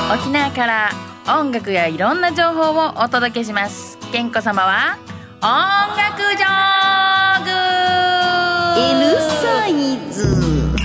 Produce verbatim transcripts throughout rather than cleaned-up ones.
沖縄から音楽やいろんな情報をお届けします。けんこ様は音楽ジョーグ L サイズ。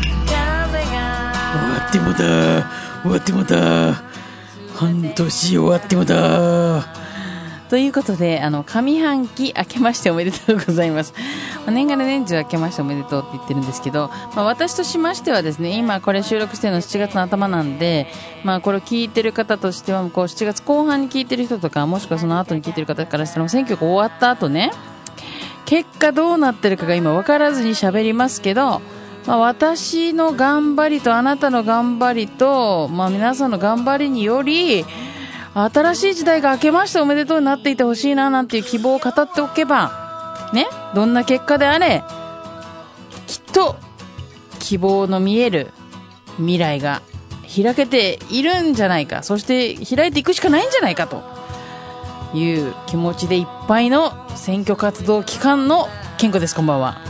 終わってもだ終わってもだ半年終わってもだということで、あの上半期明けましておめでとうございます。まあ、年がら年中明けましておめでとうって言ってるんですけど、まあ、私としましてはですね、今これ収録してるのしちがつの頭なんで、まあ、これを聞いてる方としてはこうしちがつこう半に聞いてる人とか、もしくはその後に聞いてる方からしたら選挙が終わった後ね、結果どうなってるかが今分からずに喋りますけど、まあ、私の頑張りとあなたの頑張りと、まあ、皆さんの頑張りにより新しい時代が明けましておめでとうになっていてほしいななんていう希望を語っておけばね、どんな結果であれきっと希望の見える未来が開けているんじゃないか、そして開いていくしかないんじゃないかという気持ちでいっぱいの選挙活動期間の健吾です。こんばんは。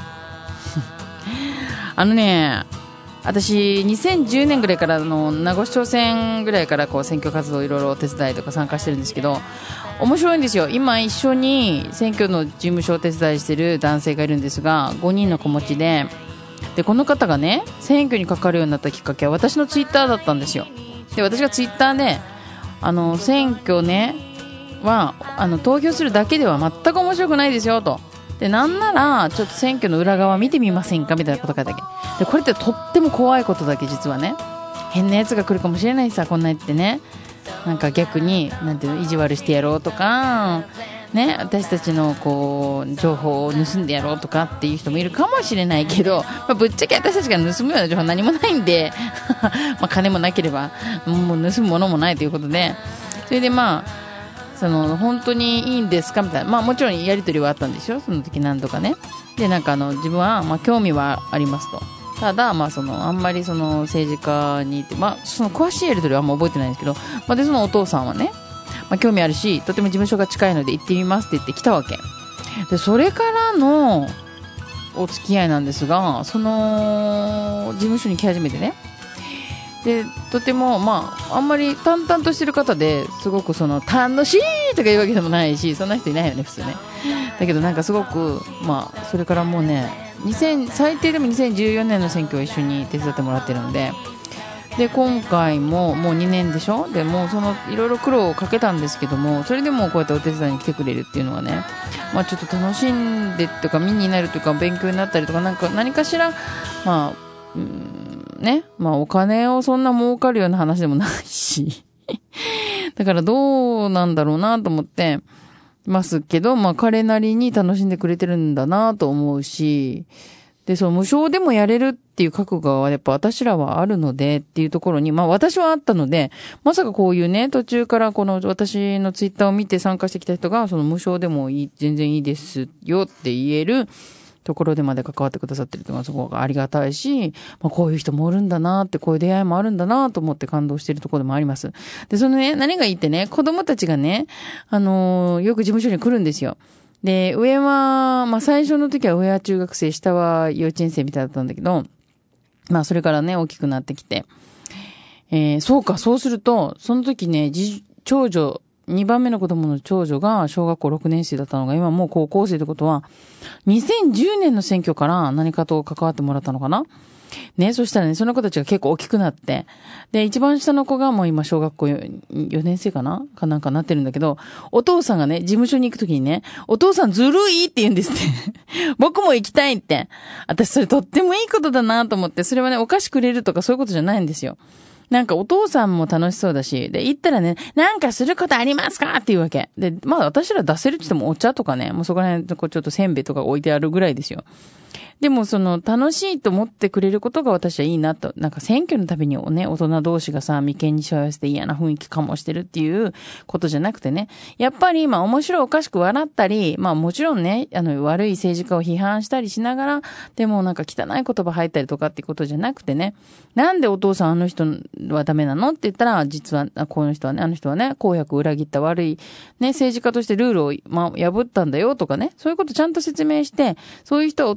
あのね、私にせんじゅうねんぐらいからの名護市長選ぐらいからこう選挙活動いろいろお手伝いとか参加してるんですけど、面白いんですよ。今一緒に選挙の事務所を手伝いしてる男性がいるんですが、ごにんの子持ちで、でこの方がね選挙に関わるようになったきっかけは私のツイッターだったんですよ。で私がツイッターであの選挙ねはあの投票するだけでは全く面白くないですよと、でなんならちょっと選挙の裏側見てみませんかみたいなこと書いたわけで、これってとっても怖いことだけ実はね、変なやつが来るかもしれないさ、こんなやってね、なんか逆になんていうの意地悪してやろうとかね、私たちのこう情報を盗んでやろうとかっていう人もいるかもしれないけど、まあ、ぶっちゃけ私たちが盗むような情報は何もないんでまあ金もなければもう盗むものもないということで、それでまあその本当にいいんですかみたいな、まあ、もちろんやり取りはあったんですよ、その時何度かね。でなんかあの自分はまあ興味はありますと、ただまあそのあんまりその政治家にいて、まあ、その詳しいやり取りはあんま覚えてないんですけど、まあ、でそのお父さんはね、まあ、興味あるしとても事務所が近いので行ってみますって言って来たわけで、それからのお付き合いなんですが、その事務所に来始めてね、でとてもまああんまり淡々としてる方ですごくその楽しいとかいうわけでもないし、そんな人いないよね普通ね。だけどなんかすごくまあそれからもうねにせん最低でもにせんじゅうよねんの選挙を一緒に手伝ってもらってるので、で今回ももうにねんでしょ、でもうそのいろいろ苦労をかけたんですけども、それでもこうやってお手伝いに来てくれるっていうのはね、まあちょっと楽しんでとか身になるとか勉強になったりとか、なんか何かしらまあうんね、まあお金をそんな儲かるような話でもないしだからどうなんだろうなと思ってますけど、まあ彼なりに楽しんでくれてるんだなと思うし、でその無償でもやれるっていう覚悟はやっぱ私らはあるのでっていうところに、まあ私はあったので、まさかこういうね途中からこの私のツイッターを見て参加してきた人がその無償でもいい全然いいですよって言えるところでまで関わってくださってるというのはすごくありがたいし、まあ、こういう人もおるんだなって、こういう出会いもあるんだなと思って感動しているところでもあります。で、そのね、何がいいってね、子供たちがね、あのー、よく事務所に来るんですよ。で、上は、まあ、最初の時は上は中学生、下は幼稚園生みたいだったんだけど、まあ、それからね、大きくなってきて、えー、そうか、そうすると、その時ね、長女、にばんめの子供の長女が小学校ろくねん生だったのが今もう高校生ってことはにせんじゅうねんの選挙から何かと関わってもらったのかなね。そしたらねその子たちが結構大きくなって、で一番下の子がもう今小学校よねん生かなかなんかなってるんだけど、お父さんがね事務所に行くときにね、お父さんずるいって言うんですって僕も行きたいって。私それとってもいいことだなと思って、それはねお菓子くれるとかそういうことじゃないんですよ。なんかお父さんも楽しそうだし、で、行ったらね、なんかすることありますかっていうわけ。で、まあ私ら出せるって言ってもお茶とかね、もうそこら辺こうちょっとせんべいとか置いてあるぐらいですよ。でもその楽しいと思ってくれることが私はいいなと。なんか選挙のたびにね、大人同士がさ、眉間にしわ寄せて嫌な雰囲気かもしてるっていうことじゃなくてね、やっぱりまあ面白いおかしく笑ったり、まあもちろんね、あの悪い政治家を批判したりしながら、でもなんか汚い言葉入ったりとかっていうことじゃなくてね、なんでお父さんあの人はダメなのって言ったら、実はこの人はね、あの人はね、公約を裏切った悪いね、政治家としてルールを、まあ、破ったんだよとかね、そういうことちゃんと説明して、そういう人を落としていかなきゃ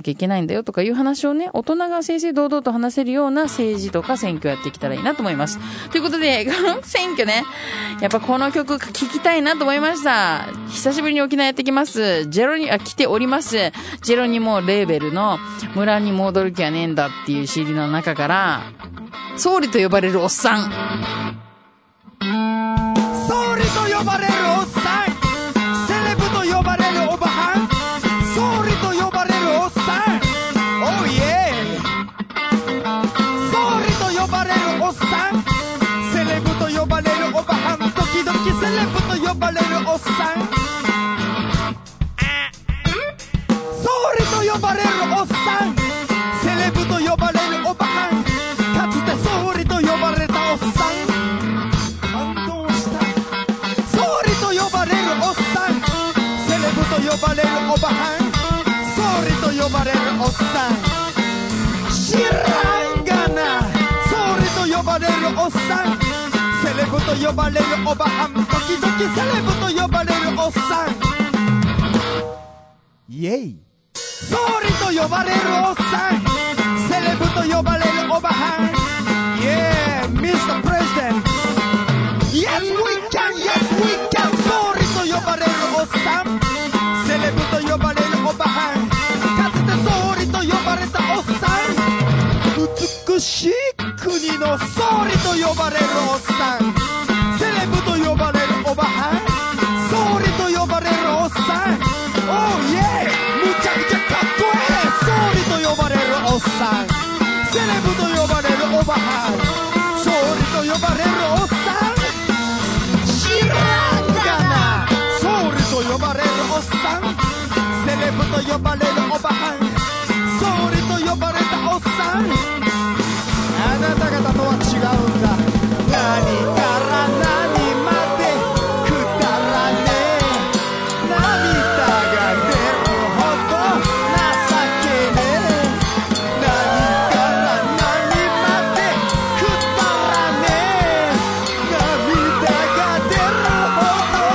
なきゃいけないんだよとかいう話をね、大人が正々堂々と話せるような政治とか選挙やっていけたらいいなと思います。ということで、この選挙ね、やっぱこの曲聴きたいなと思いました。久しぶりに沖縄やってきます。ジェロに、あ、来ております。ジェロニモレーベルの村に戻る気はねえんだっていう シーディー の中から、総理と呼ばれるおっさん。 総理と呼ばれるおっさん、セレブと呼ばれるおばはん、総理と呼ばれるおっさん、おいえ総理と呼ばれるおっさん、セレブと呼ばれるおばはん、時々セレブと呼ばれるおっさん、総理と呼ばれるおっさん、セレブと呼ばれるおばはん、かつて総理と呼ばれたおっさん、感動した。総理と呼ばれるおっさん、セレブと呼ばれるおばはん、総理と呼ばれるおっさん、知らんがな。総理と呼ばれるおっさん、セレブと呼ばれるおばはん、時々セレブと呼ばれるおっさん、イエイ。総理と呼ばれるおっさん、セレブと呼ばれるおばはん、Yeah, ミスター President. Yes, we can, yes, we can. 総理と呼ばれるおっさん、セレブと呼ばれるおばはん、かつて総理と呼ばれたおっさん、美しい国の総理と呼ばれるおっさん、セレブと呼ばれるおばはん、総理と呼ばれるおっさん、Oh yeah, むちゃくちゃかっこええ。総理と呼ばれるおっさん、セレブと呼ばれるおばはん、総理と呼ばれるおっさん、知らんがな。総理と呼ばれるおっさん、セレブと呼ばれるおばはん、総理と呼ばれたおっさん、あなた方とは違うんだ。何から何までくだらねえ、涙が出るほど情けねえ、何から何までくだらねえ、涙が出るほど、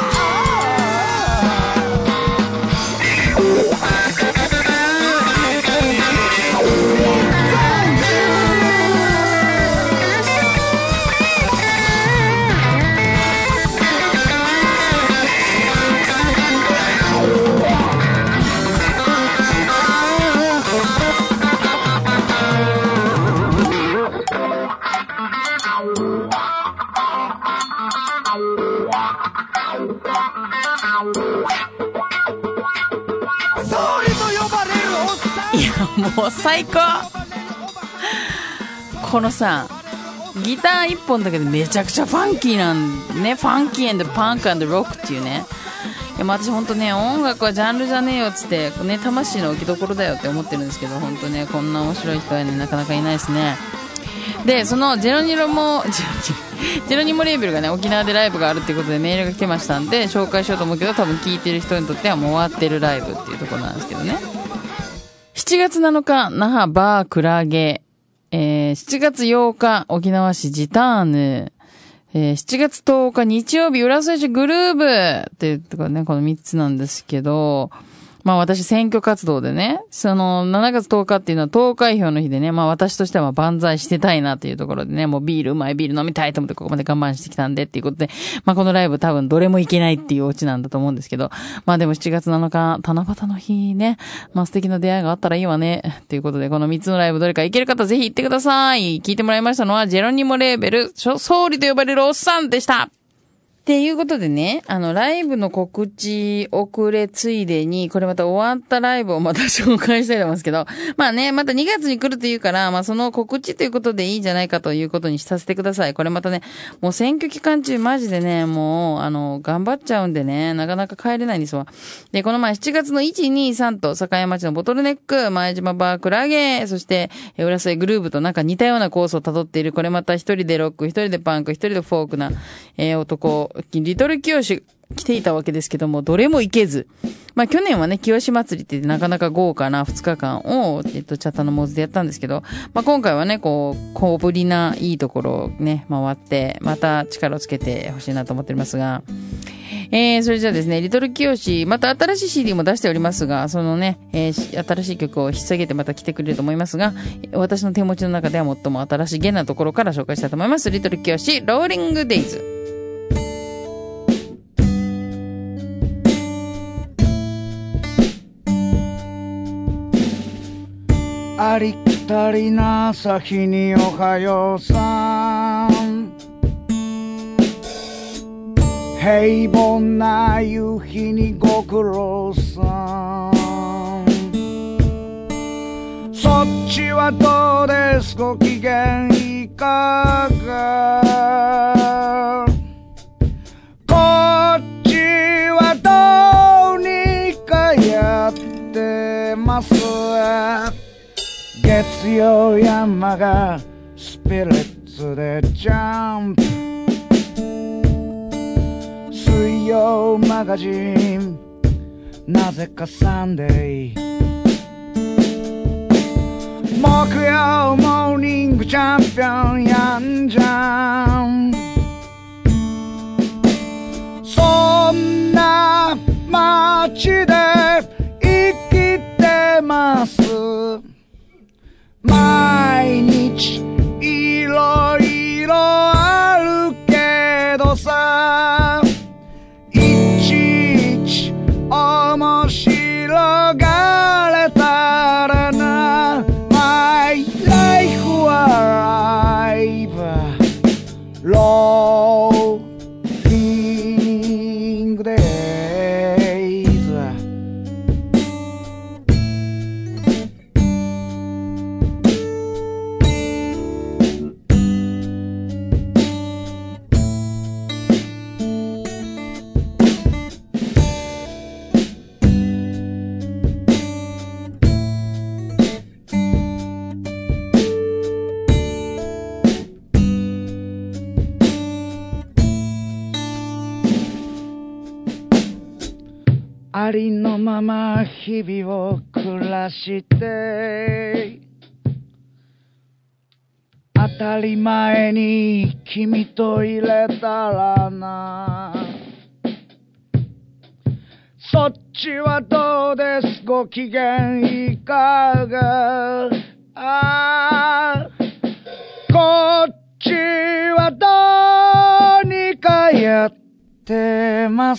総理と呼ばれるおっさん、 いや、もう最高。このさ、ギター一本だけでめちゃくちゃファンキーなんね。ファンキー&パンク&ロックっていうね。いや、まあ私ほんとね、音楽はジャンルじゃねえよっつってね、魂の置きどころだよって思ってるんですけど、ほんとね、こんな面白い人はね、なかなかいないですね。で、そのジェロニロもジェロニモレーベルがね、沖縄でライブがあるっていうことでメールが来てましたんで紹介しようと思うけど、多分聞いてる人にとってはもう終わってるライブっていうところなんですけどね。しちがつなのか那覇バークラゲ、えー、しちがつようか沖縄市ジターヌ、えー、しちがつとおか日曜日浦添市グルーブっていうところね、このみっつなんですけど、まあ私選挙活動でね、そのしちがつとおかっていうのは投開票の日でね、まあ私としては万歳してたいなっていうところでね、もうビール、うまいビール飲みたいと思ってここまで我慢してきたんでっていうことで、まあこのライブ多分どれもいけないっていうオチなんだと思うんですけど、まあでもしちがつなのか、七夕の日ね、まあ素敵な出会いがあったらいいわね、っていうことでこのみっつのライブどれかいける方ぜひ行ってください。聞いてもらいましたのはジェロニモレーベル、総理と呼ばれるおっさんでした。っていうことでね、あの、ライブの告知遅れついでに、これまた終わったライブをまた紹介したいと思いますけど、まあね、またにがつに来るというから、まあその告知ということでいいんじゃないかということにさせてください。これまたね、もう選挙期間中マジでね、もう、あの、頑張っちゃうんでね、なかなか帰れないんですわ。で、この前しちがつのいち、に、さんと、境町のボトルネック、前島バークラゲ、そして、浦添グルーブとなんか似たようなコースを辿っている、これまた一人でロック、一人でパンク、一人でフォークな、えー、男、リトル清志来ていたわけですけども、どれも行けず。まあ去年はね、清志祭りってなかなか豪華なふつかかんを、えっと、チャッタのモズでやったんですけど、まあ今回はね、こう、小ぶりないいところをね、回って、また力をつけてほしいなと思っておりますが、 えー、それじゃあですね、リトルキヨシ、また新しい シーディー も出しておりますが、そのね、えー、新しい曲を引っ提げてまた来てくれると思いますが、私の手持ちの中では最も新しいゲなところから紹介したいと思います。リトルキヨシ、ローリングデイズ。 ありきたりな朝日におはようさん、平凡な夕日にご苦労さん、そっちはどうですご機嫌いかが、こっちはどうにかやってます。月曜山がスピリッツでジャンプ、水曜マガジンなぜかサンデー、木曜モーニングチャンピオンやんじゃん、そんな街で生きてます。毎日いろいろあるけどさ、いちいち面白がれたらな。 My lifeはライブローリングデイズ。ありのまま日々を暮らして、当たり前に君と入れたらな。そっちはどうですご機嫌いかが、あこっちはどうにかやってます。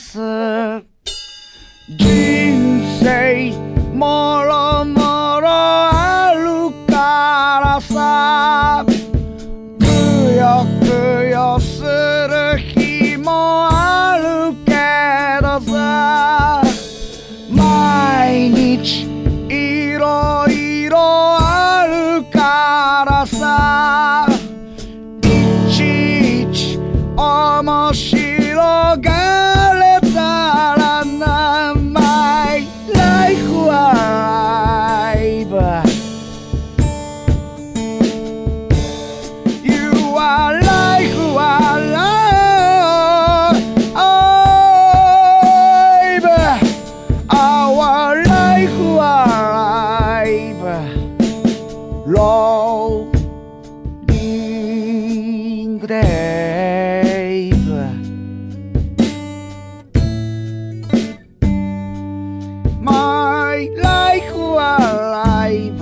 人生もろもろあるからさ、くよくよする日もあるけどさ、毎日いろいろあるからさ、いちいち面白がれたらな。My life alive, you are life alive, our life alive, rolling days. My life alive,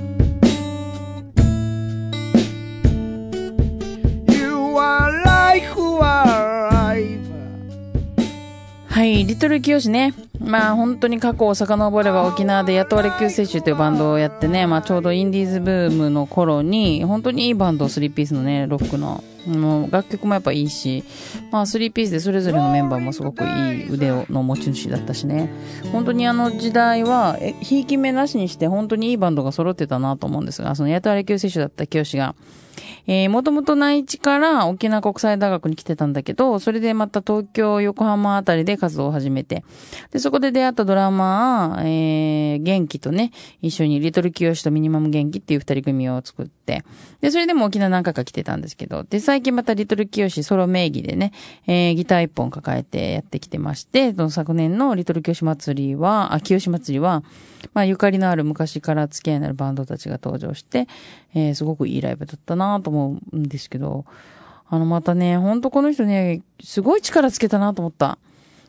you are life alive. はい、リトルキヨシね。まあ本当に過去を遡れば沖縄で雇われ救世主というバンドをやってね、まあちょうどインディーズブームの頃に本当にいいバンド、スリーピースのね、ロックのもう楽曲もやっぱいいし、まあスリーピースでそれぞれのメンバーもすごくいい腕の持ち主だったしね、本当にあの時代はえひいき目なしにして本当にいいバンドが揃ってたなと思うんですが、その雇われ救世主だった清がえー、もともと内地から沖縄国際大学に来てたんだけど、それでまた東京、横浜あたりで活動を始めて、で、そこで出会ったドラマー、えー、元気とね、一緒にリトルキヨシとミニマム元気っていう二人組を作って、で、それでも沖縄何回か来てたんですけど、で、最近またリトルキヨシソロ名義でね、えー、ギター一本抱えてやってきてまして、その昨年のリトルキヨシ祭りは、あ、キヨシ祭りは、まあ、ゆかりのある昔から付き合いのあるバンドたちが登場して、えー、すごくいいライブだったなと思うんですけど、あの、またね、ほんとこの人ね、すごい力つけたなと思った。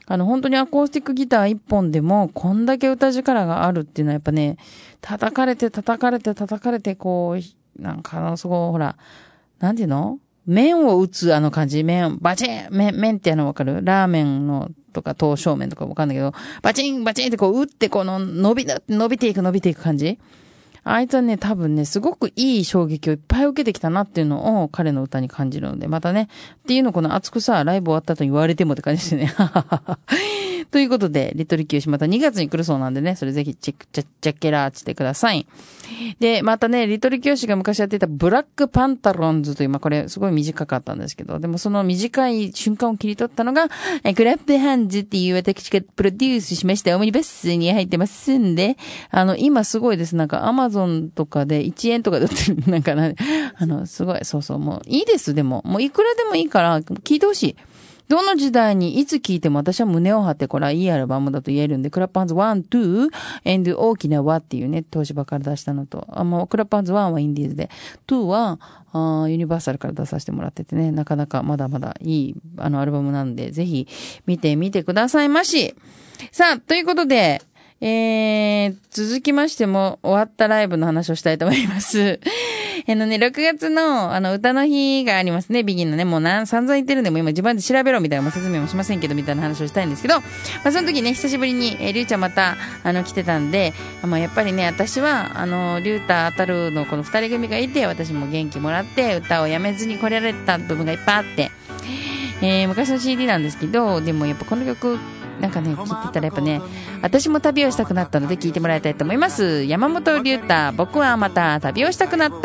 あの、本当にアコースティックギター一本でも、こんだけ歌力があるっていうのはやっぱね、叩かれて叩かれて叩かれて、こう、なんかあの、そこ、ほら、なんていうの？麺を打つあの感じ、麺、バチン麺、麺ってあのわかる？ラーメンのとか、刀削麺とかわかんないけど、バチンバチンってこう打って、この伸び、伸びていく伸びていく感じ？あいつはね、多分ね、すごくいい衝撃をいっぱい受けてきたなっていうのを彼の歌に感じるので、またね、っていうのをこの熱くさ、ライブ終わった後に言われてもって感じですね。ということで、リトルキューシまたにがつに来るそうなんでね、それぜひチェック、チェッチェッケラーしてください。で、またね、リトルキューシが昔やっていたブラックパンタロンズという、まあこれすごい短かったんですけど、でもその短い瞬間を切り取ったのが、えクラップハンズっていう私がプロデュースしましたオムニバスに入ってますんで、あの、今すごいです。なんかアマゾンとかでいちえんとかで売ってる、なんかな、あの、すごい、そうそう、もういいです、でも。もういくらでもいいから、聞いてほしい。どの時代にいつ聴いても私は胸を張ってこれはいいアルバムだと言えるんで、クラップハンズワン、ツー、and 大きな輪っていうね、東芝から出したのと、あもうクラップハンズワンはインディーズで、ツーはあユニバーサルから出させてもらっててね、なかなかまだまだいいあのアルバムなんで、ぜひ見てみてくださいまし。さあ、ということで、えー、続きましても終わったライブの話をしたいと思います。あのね、ろくがつのあの歌の日がありますね、ビギンのね、もうなん散々言ってるんで、もう今自分で調べろみたいな、まあ、説明もしませんけどみたいな話をしたいんですけど、まあその時ね、久しぶりに、えー、リュウちゃんまたあの来てたんで、まあやっぱりね、私はあのリュウタあたるのこの二人組がいて、私も元気もらって歌をやめずに来られた部分がいっぱいあって、えー、昔の シーディー なんですけど、でもやっぱこの曲なんかね、聴いてたらやっぱね、私も旅をしたくなったので聴いてもらいたいと思います。山本龍太、僕はまた旅をしたくなった。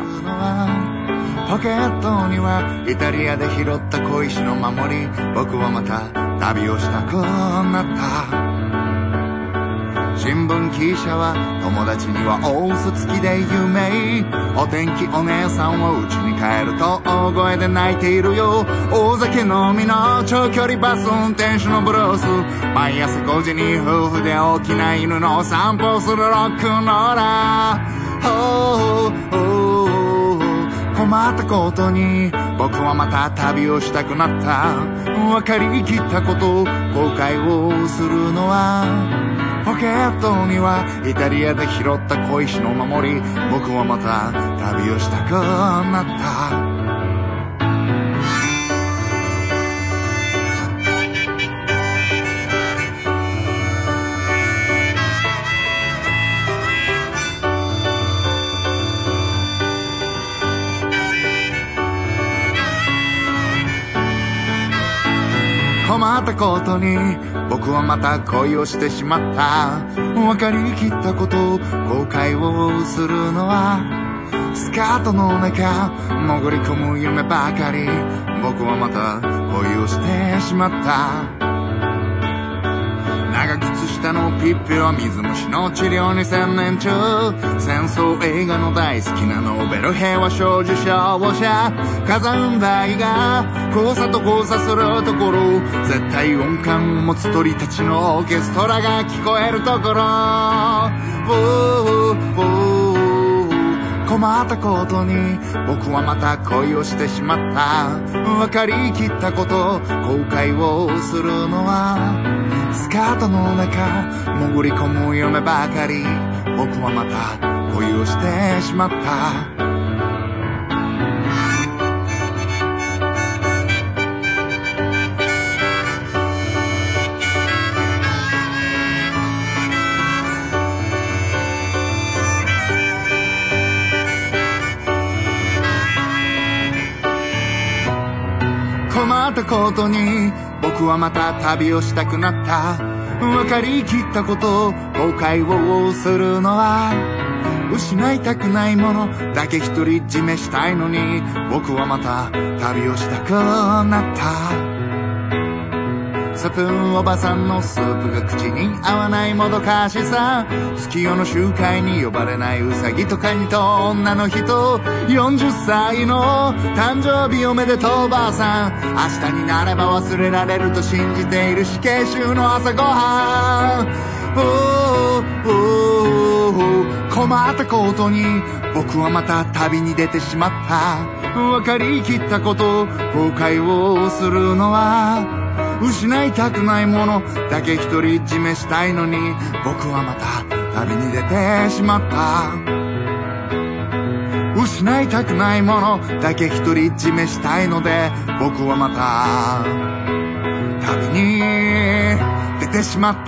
ポケットにはイタリアで拾った小石の守り、僕はまた旅をしたくなった。新聞記者は友達には大嘘つきで有名。お天気お姉さんを家に帰ると大声で泣いているよ。大酒飲みの長距離バス運転手のブルース。毎朝ごじに夫婦で大きな犬の散歩するロックンローラー。oh, oh, oh, 困ったことに僕はまた旅をしたくなった。分かりきったこと後悔をするのは、ポケットにはイタリアで拾った小石の守り、僕はまた旅をしたくなった。困ったことに僕はまた恋をしてしまった。分かりきったこと後悔をするのは、スカートの中潜り込む夢ばかり。僕はまた恋をしてしまった。長靴下のピッピは水虫の治療に専念中。戦争映画の大好きなノーベル平和賞受賞者。火山灰が交差と交差するところ、絶対音感を持つ鳥たちのオーケストラが聞こえるところ。おーおー困ったことに僕はまた恋をしてしまった。分かりきったこと後悔をするのは、スカートの中潜り込む夢ばかり。僕はまた恋をしてしまった。困ったことに僕はまた旅をしたくなった。分かりきったこと後悔をするのは、失いたくないものだけ独り占めしたいのに、僕はまた旅をしたくなった。スプーンおばさんのスープが口に合わないもどかしさ。月夜の集会に呼ばれないウサギとカニと女の人。よんじゅっさいの誕生日おめでとうばあさん。明日になれば忘れられると信じている死刑囚の朝ごはん。おーおー困ったことに僕はまた旅に出てしまった。分かりきったこと後悔をするのは、 失いたくないものだけ独り占めしたいのに僕はまた旅に出てしまった。失いたくないものだけ独り占めしたいので僕はまた旅に出てしまった。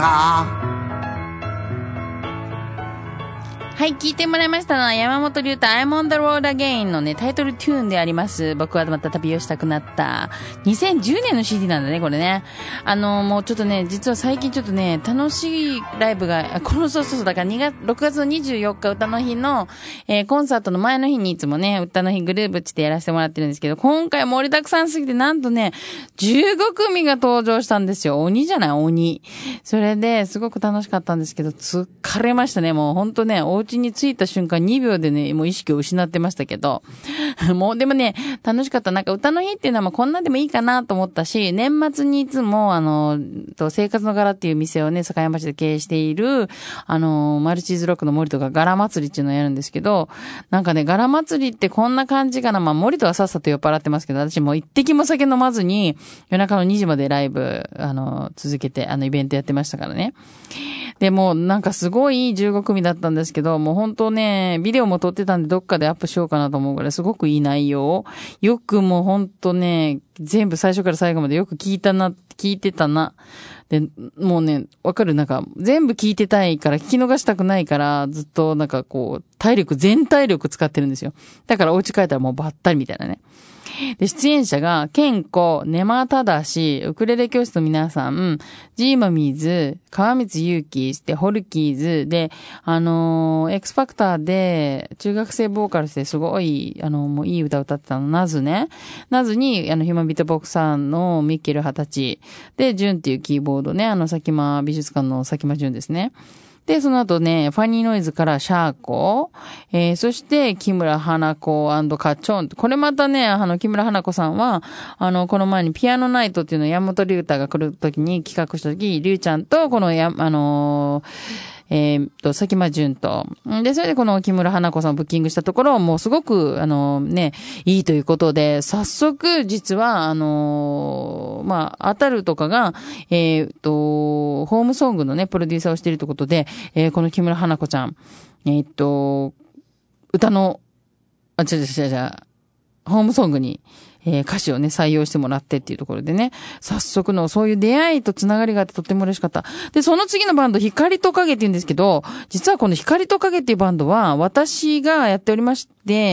はい、聞いてもらいましたのは山本龍太 I'm on the road again のね、タイトルトゥーンであります。僕はまた旅をしたくなった。にせんじゅうねんの シーディー なんだね、これね。あの、もうちょっとね、実は最近ちょっとね、楽しいライブが、このそうそうそう、だからにがつ、ろくがつのにじゅうよっか歌の日の、えー、コンサートの前の日にいつもね、歌の日グループってやらせてもらってるんですけど、今回盛りだくさんすぎて、なんとね、じゅうごくみが登場したんですよ。鬼じゃない鬼。それで、すごく楽しかったんですけど、疲れましたね。もうほんとね、お家に着いた瞬間にびょうでね、もう意識を失ってましたけど、もうでもね、楽しかった。なんか歌の日っていうのはまあこんなでもいいかなと思ったし、年末にいつもあの、と生活の柄っていう店をね、坂山市で経営している、あの、マルチーズロックの森とか柄祭りっていうのをやるんですけど、なんかね、柄祭りってこんな感じかな。まあ森とはさっさと酔っ払ってますけど、私もう一滴も酒飲まずに、夜中のにじまでライブ、あの、続けて、あの、イベントやってましたからね。でも、なんかすごいじゅうごくみだったんですけど、もう本当ね、ビデオも撮ってたんでどっかでアップしようかなと思うぐらいすごくいい内容。よくもう本当ね、全部最初から最後までよく聞いたな、聞いてたな。で、もうね、わかるなんか、全部聞いてたいから、聞き逃したくないから、ずっとなんかこう、体力、全体力使ってるんですよ。だからお家帰ったらもうばったりみたいなね。で、出演者が、ケンコ、ネマタダシ、ウクレレ教室の皆さん、ジーマミーズ、川光祐希、で、ホルキーズ、で、あのー、エクスファクターで、中学生ボーカルしてすごい、あのー、もういい歌歌ってたの、ナズね。ナズに、あの、ヒューマンビートボクサーのミッケル二十歳。で、ジュンっていうキーボードね、あの、佐喜眞美術館の佐喜眞ジュンですね。で、その後ね、ファニーノイズからシャーコ、えー、そして、木村花子&カチョン。これまたね、あの、木村花子さんは、あの、この前にピアノナイトっていうのを山本龍太が来るときに企画したとき、龍ちゃんと、このや、あのー、えー、と、佐喜眞純と。で、それでこの木村花子さんをブッキングしたところ、もうすごく、あのね、いいということで、早速、実は、あのー、まあ、当たるとかが、えー、と、ホームソングのね、プロデューサーをしているということで、えー、この木村花子ちゃん、えー、と、歌の、あ、違う違う違う違う、ホームソングに、えー、歌詞をね、採用してもらってっていうところでね、早速のそういう出会いとつながりがあってとっても嬉しかった。で、その次のバンド、光と影って言うんですけど、実はこの光と影っていうバンドは、私がやっておりまして、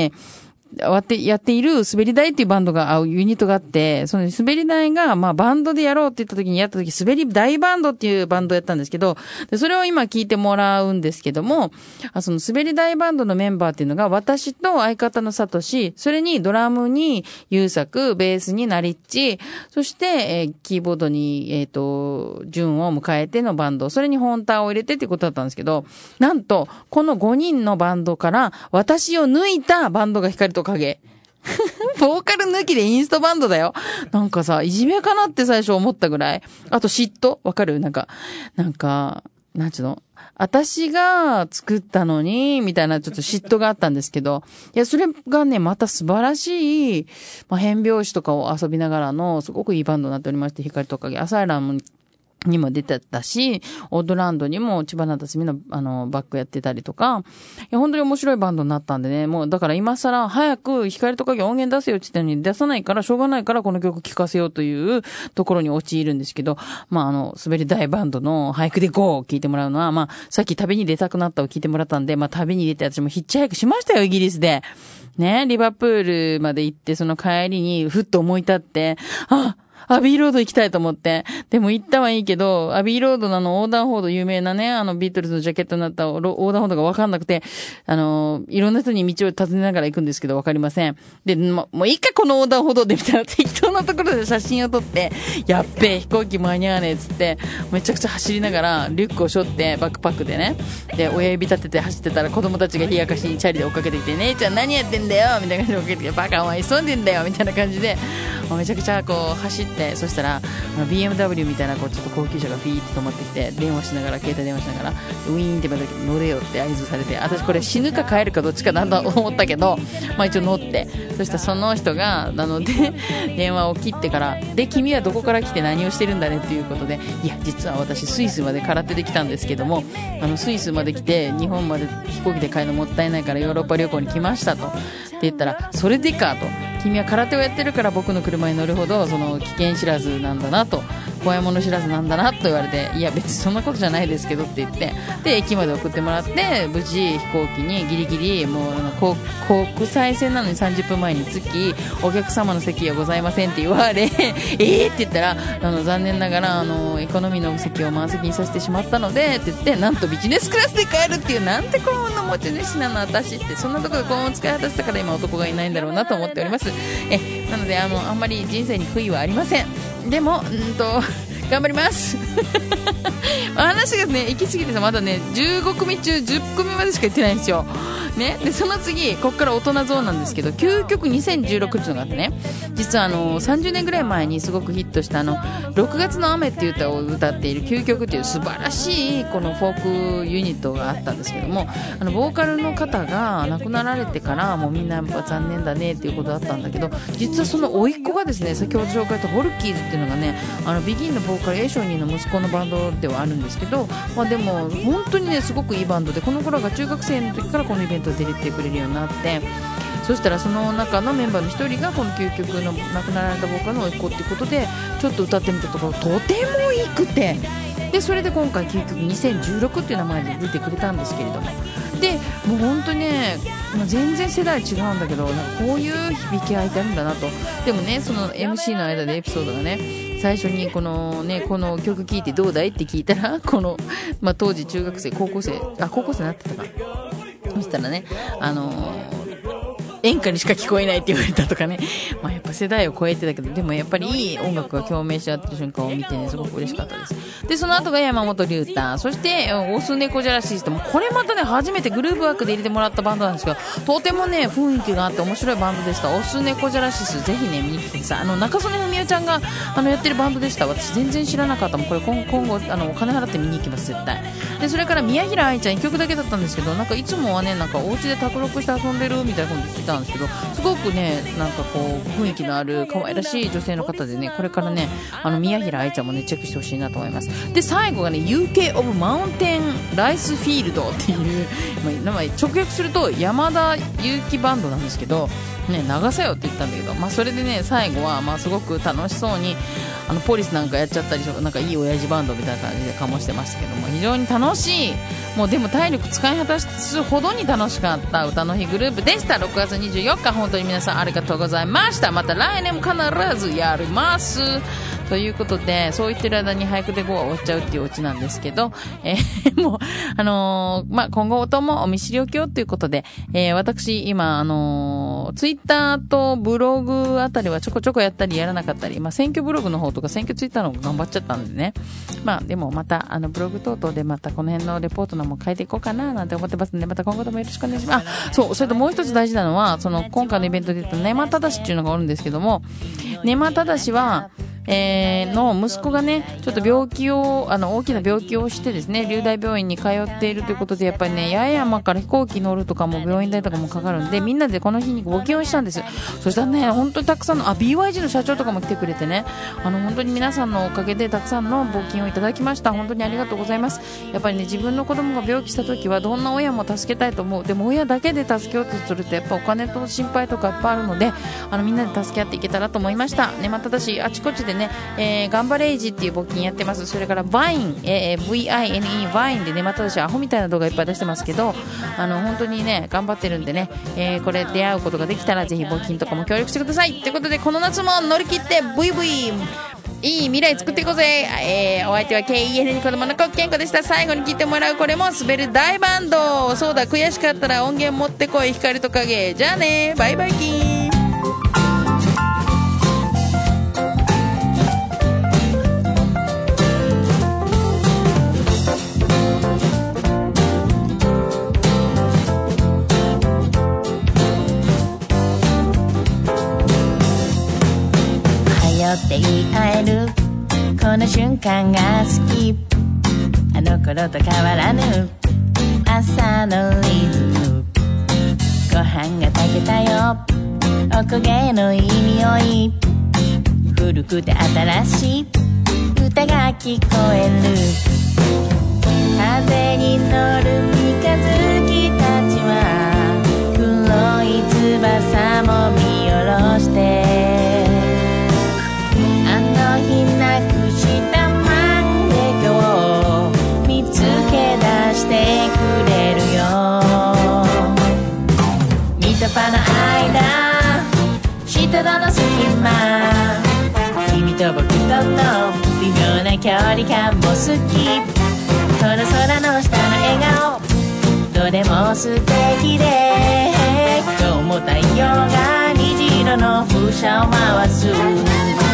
やってやっている滑り台っていうバンドが、ユニットがあって、その滑り台が、まあバンドでやろうって言った時にやった時、滑り台バンドっていうバンドをやったんですけど、で、それを今聞いてもらうんですけども、あその滑り台バンドのメンバーっていうのが、私と相方のサトシ、それにドラムにユウサク、ベースにナリッチ、そして、えー、キーボードに、えっと、ジュンを迎えてのバンド、それにホンターを入れてっていうことだったんですけど、なんと、このごにんのバンドから、私を抜いたバンドが光と影。ボーカル抜きでインストバンドだよ。なんかさ、いじめかなって最初思ったぐらい。あと嫉妬わかるなんか、なんか、なんちゅうの私が作ったのに、みたいなちょっと嫉妬があったんですけど、いや、それがね、また素晴らしい、まあ、変拍子とかを遊びながらの、すごくいいバンドになっておりまして、光と影。アサイラムにも出てたし、オードランドにも千葉なたすみのあのバックやってたりとか、いや本当に面白いバンドになったんでね、もうだから今更早く光と影音源出せよって言ったのに出さないからしょうがないからこの曲聴かせようというところに陥るんですけど、まああの滑り台バンドの俳句でゴーを聴いてもらうのは、まあさっき旅に出たくなったを聴いてもらったんで、まあ旅に出て私もヒッチハイクしましたよ、イギリスで。ね、リバプールまで行ってその帰りにふっと思い立って、あアビーロード行きたいと思って。でも行ったはいいけど、アビーロードのあの横断歩道有名なね、あのビートルズのジャケットになった横断歩道がわかんなくて、あの、いろんな人に道を尋ねながら行くんですけどわかりません。で、もういいかこの横断歩道でみたいな適当なところで写真を撮って、やっべえ、飛行機間に合わねえっつって、めちゃくちゃ走りながらリュックを背負ってバックパックでね。で、親指立てて走ってたら子供たちが冷やかしにチャリで追っかけてきて、姉ちゃん何やってんだよみたいな感じで追っかけてきて、バカお前急いでんだよみたいな感じで、 めちゃくちゃこう走って、そしたらあの ビーエムダブリュー みたいなこうちょっと高級車がフィーって止まってきて、電話しながら携帯電話しながらウィーンってまた乗れよって合図されて、私これ死ぬか帰るかどっちかなと思ったけど、まあ一応乗って、そしたらその人がなので電話を切ってから、で君はどこから来て何をしてるんだねっていうことで、いや実は私スイスまで空手で来たんですけども、あのスイスまで来て日本まで飛行機で帰るのもったいないからヨーロッパ旅行に来ましたとって言ったら、それでかと、君は空手をやってるから僕の車に乗るほどその危険知らずなんだなと、怖いもの知らずなんだなと言われて、いや別にそんなことじゃないですけどって言って、で駅まで送ってもらって、無事飛行機にギリギリもう国際線なのにさんじゅっぷんまえに着き、お客様の席はございませんって言われえーって言ったら、あの残念ながらあのエコノミーの席を満席にさせてしまったのでって言って、なんとビジネスクラスで帰るっていう、なんて幸運の持ち主なの私って、そんなところで幸運を使い果たしたから今男がいないんだろうなと思っております。えなのであのあんまり人生に悔いはありません。でもうんと頑張ります話がね行き過ぎてさ、まだねじゅうごくみ中じゅっくみまでしか言ってないんですよね。でその次こっから大人ゾーンなんですけど、究極にせんじゅうろくっていうのがあってね、実はあのさんじゅうねんぐらい前にすごくヒットしたあのろくがつの雨っていう歌を歌っている究極っていう素晴らしいこのフォークユニットがあったんですけども、あのボーカルの方が亡くなられてからもうみんなやっぱ残念だねっていうことだったんだけど、実はその甥っ子がですね、先ほど紹介したホルキーズっていうのがね、あのビギンのボーカルエイショニーの息子のバンドではあるんですけど、まあ、でも本当にねすごくいいバンドで、この頃が中学生の時からこのイベント出てくれるようになって、そしたらその中のメンバーの一人がこの究極の亡くなられたボーカルの甥っ子っていうことでちょっと歌ってみたところとてもいいくて、でそれで今回究極にせんじゅうろくっていう名前で出てくれたんですけれども、でもう本当にね、まあ、全然世代違うんだけど、なんかこういう響き合いってあるんだなと。でもねその エムシー の間でエピソードがね、最初にこのねこの曲聴いてどうだいって聞いたら、この、まあ、当時中学生高校生あ高校生になってたかな、そしたらねあのー演歌にしか聞こえないって言われたとかね、まあ、やっぱ世代を超えてたけど、でもやっぱりいい音楽が共鳴し合ってる瞬間を見てねすごく嬉しかったです。でその後が山本龍太、そしてオスネコジャラシストも、これまたね初めてグループワークで入れてもらったバンドなんですけど、とてもね雰囲気があって面白いバンドでした。オスネコジャラシスぜひね見に来てください。あの中曽根文代ちゃんがあのやってるバンドでした。私全然知らなかったもん。これ今今後あのお金払って見に行きます絶対。でそれから宮平愛ちゃんいっきょくだけだったんですけど、なんかいつもはねなんかお家で卓録して遊んでるみたいなこと言ってたんですけど、すごくねなんかこう雰囲気のある可愛らしい女性の方でね、これからねあの宮平愛ちゃんもねチェックしてほしいなと思います。で最後がね ユーケー オブマウンテンライスフィールドっていう、まあ、名前直訳すると山田裕貴バンドなんですけどね、流せよって言ったんだけど、まあ、それでね最後はまあすごく楽しそうにあのポリスなんかやっちゃったり、なんかいい親父バンドみたいな感じで醸してましたけども、非常に楽しい、もうでも体力使い果たすほどに楽しかった歌の日グループでした。ろくがつにじゅうよっか本当に皆さんありがとうございました。また来年も必ずやりますということで、そう言ってる間に俳句でごは終わっちゃうっていうオチなんですけど、えー、もうあのー、まあ、今後ともお見知りおきをということで、えー、私今あのー、ツイッターとブログあたりはちょこちょこやったりやらなかったり、まあ、選挙ブログの方とか選挙ツイッターの方頑張っちゃったんでね、まあでもまたあのブログ等々でまたこの辺のレポートのも変えていこうかななんて思ってますので、また今後ともよろしくお願いします。あ、そう、それともう一つ大事なのは、その今回のイベントで言ったネマタダシっていうのがおるんですけども、ネマタダシはえー、の息子がねちょっと病気をあの大きな病気をしてですね、龍大病院に通っているということで、やっぱりね八重山から飛行機乗るとかも病院代とかもかかるんで、みんなでこの日に募金をしたんです。そしたらね本当にたくさんのあ ビーワイジー の社長とかも来てくれてね、あの本当に皆さんのおかげでたくさんの募金をいただきました。本当にありがとうございます。やっぱりね自分の子供が病気した時はどんな親も助けたいと思う。でも親だけで助けようとするとやっぱお金と心配とかいっぱいあるので、あのみんなで助け合っていけたらと思いましたね。まただしあちこちでね、えー頑張れいじっていう募金やってます。それからバイン、えー、ブイアイエヌイー バインでね、また私アホみたいな動画いっぱい出してますけど、あの本当にね頑張ってるんでね、えー、これ出会うことができたらぜひ募金とかも協力してくださいということで、この夏も乗り切ってブイブイいい未来作っていこうぜ、えー、お相手は ケーイーエヌ に子供のコッケンコでした。最後に聞いてもらうこれも滑る大バンド、そうだ悔しかったら音源持ってこい光と影、じゃあねバイバイキーン。 に会えるこの瞬間が好き。あの頃と変わらぬ朝のリズム。ご飯が炊けたよ、おこげのいい匂い。古くて新しい歌が聞こえる。風に乗る三日月たちは黒い翼も見下ろして、あの日なくした万華鏡を見つけ出してくれるよ。みとぱの間、下との隙間、君と僕との微妙な距離感も好き。この空の下の笑顔、どれも素敵で、今日も太陽が虹色の風車を回す。